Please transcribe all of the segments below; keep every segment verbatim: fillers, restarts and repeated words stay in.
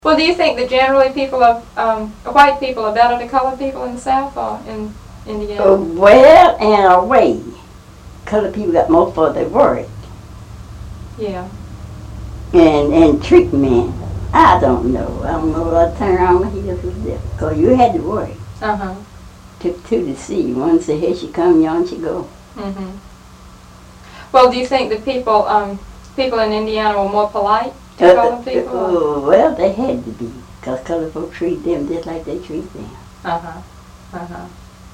Well, do you think that generally people are, um, white people are better than colored people in the South or in Indiana? Uh, well, in a way, colored people got more for their work. Yeah. And and treat men. I don't know. I don't know what I turn around when he just was different. Because you had to work. Uh-huh. Took two to see. One said, here she come, yon she go. Mm-hmm. Well, do you think that people, um, people in Indiana were more polite to Uh, colored people? uh, well, they had to be. Because colored folks treat them just like they treat them. Uh-huh. Uh-huh.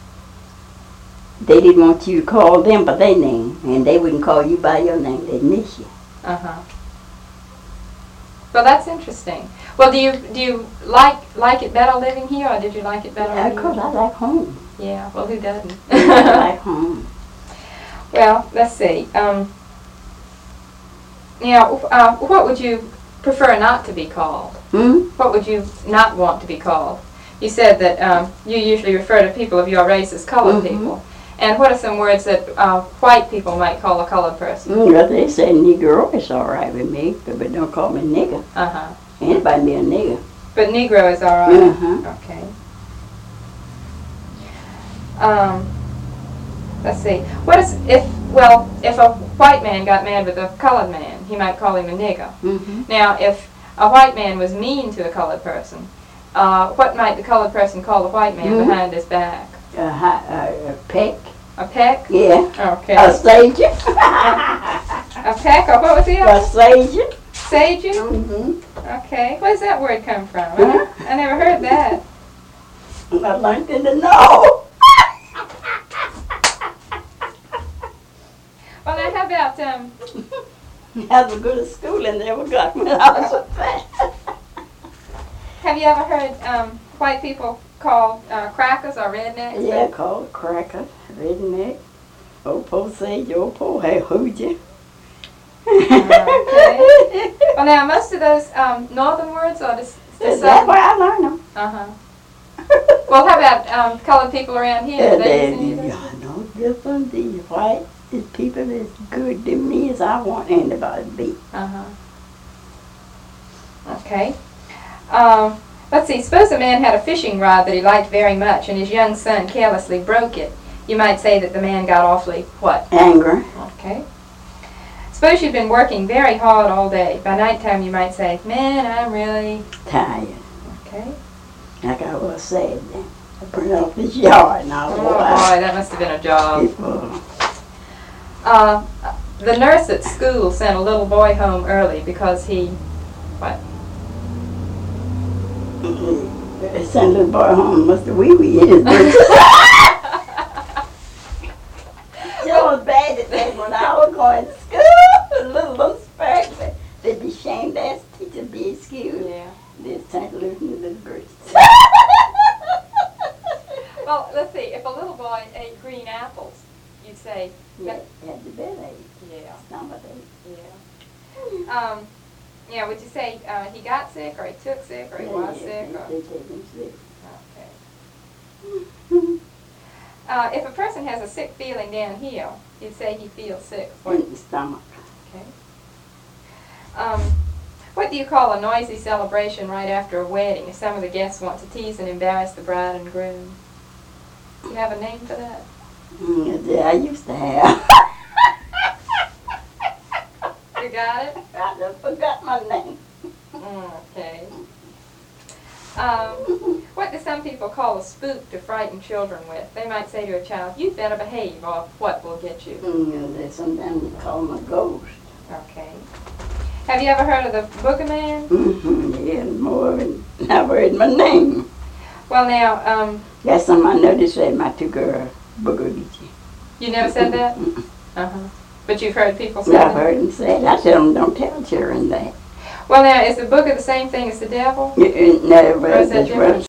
They didn't want you to call them by their name. And they wouldn't call you by your name. They'd miss you. Uh-huh. Well, that's interesting. Well, do you do you like like it better living here, or did you like it better? Yeah, of course, I like home. Yeah. Well, who doesn't? I like home. Well, let's see. Um, now, uh, what would you prefer not to be called? Hmm? What would you not want to be called? You said that um, you usually refer to people of your race as colored Mhm. people. And what are some words that uh, white people might call a colored person? Mm, well, they say Negro is all right with me, but, but don't call me nigger. Uh-huh. Anybody be a nigger. But Negro is all right. Uh-huh. Okay. Um, let's see. What is if well if a white man got mad with a colored man, he might call him a nigger. Mm-hmm. Now, if a white man was mean to a colored person, uh, what might the colored person call the white man Mhm. behind his back? A, hi- a, a peck. A peck? Yeah. Okay. A sager. A peck, or what was the A other? sager. Saging? Mm-hmm. Okay. Where does that word come from? Huh? I never heard that. I learned it to know. Well, now, how about, um, I was good at school and never got when I was a fat. have you ever heard um, white people called uh, crackers or rednecks? Yeah, called cracker, redneck. Old po sage, old po hey hooja. Okay. Well, now, most of those um, northern words are just the That's southern. where I learned them. Uh-huh. Well, how about um, colored people around here? Do they use any of those? Yeah, no different. These white these people as good to me as I want anybody to be. Uh-huh. Okay. Um, let's see. Suppose a man had a fishing rod that he liked very much, and his young son carelessly broke it. You might say that the man got awfully what? Angry. Okay. Suppose you've been working very hard all day. By nighttime, you might say, "Man, I'm really Tired. okay." Like I was sad then. I put off this yard and all Oh the boy, while. that must have been a job. People. Uh, the nurse at school sent a little boy home early because he, what? They sent little boy home, must have wee wee in his boots. It was bad at that when I was going to school. Little little sparks, they'd be ashamed to ask the teacher to be excused. Yeah. They'd turn to loose in the little birds. Well, let's see. If a little boy ate green apples, you'd say, Yeah, had the belly. yeah, Stomach ache. yeah. Um, yeah. Would you say uh, he got sick, or he took sick, or he was sick? Or? They take him sick. Okay. Uh, if a person has a sick feeling down here, you'd say he feels sick. What? In the stomach. Okay. Um, what do you call a noisy celebration right after a wedding if some of the guests want to tease and embarrass the bride and groom? Do you have a name for that? Mm, yeah, I used to have. You got it? I just forgot my name. Mm, okay. Um, what do some people call a spook to frighten children with? They might say to a child, "You'd better behave, or what will get you." Mm, they sometimes they call them a ghost. Okay. Have you ever heard of the Boogerman? Mm-hmm, yeah, more than I've heard my name. Well, now, um, That's something I noticed that my two girls, Booger Beachy. you never said that? Uh-huh. But you've heard people say I've that? heard them say it. I tell them don't tell children that. Well, now, is the booger the same thing as the devil? No, but Or is that that's what different?